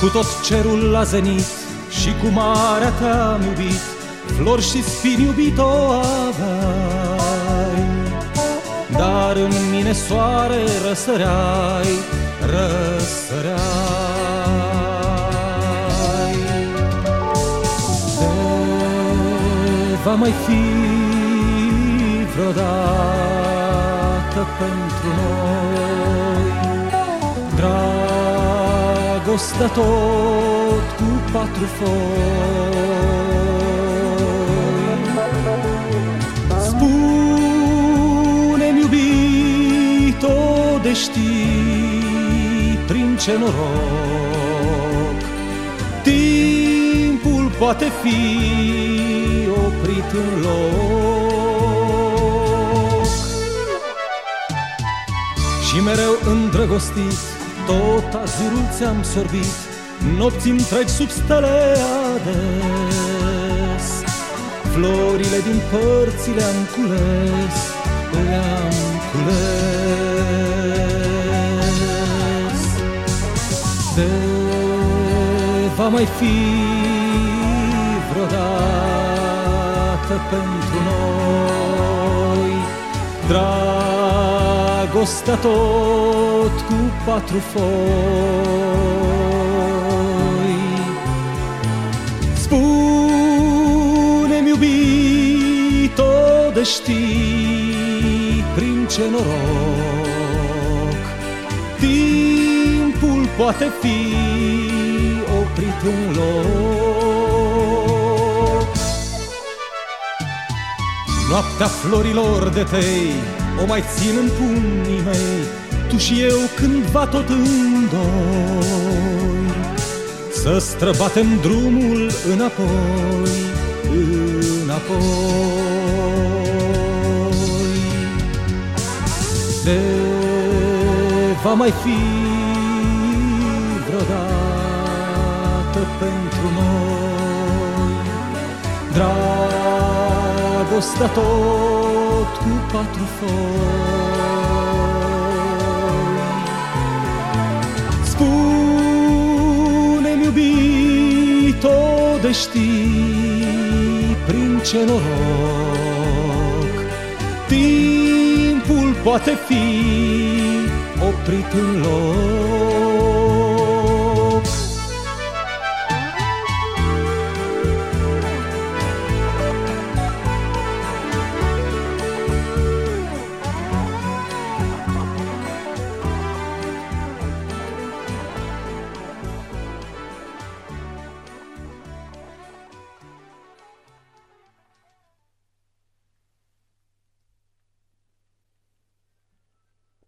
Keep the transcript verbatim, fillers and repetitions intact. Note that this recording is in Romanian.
Cu tot cerul la zenit și cu marea te-am iubit, flori și spini iubito aveai. Dar în mine soare răsăreai, răsăreai. De va mai fi vreodată pentru noi dragostea tot cu patru foi? Spune-mi, iubito, de știi prin ce noroc timpul poate fi oprit în loc. Și mereu îndrăgostit tot azurul ți-am sorbit, nopți întregi sub stele ades. Florile din părți le-am cules, le-am cules. De va mai fi vreodată pentru noi dragostea tot cu patru foi? Spune-mi, iubito, de știi prin ce noroc timpul poate fi oprit în loc. Noaptea florilor de tei o mai țin în pumnii mei, tu și eu cândva tot îndoi, să străbatem drumul înapoi, înapoi. De va mai fi vreodată pentru noi dragostea tot cu patru foi? Spune-mi, iubito, de știi prin ce noroc timpul poate fi oprit în loc.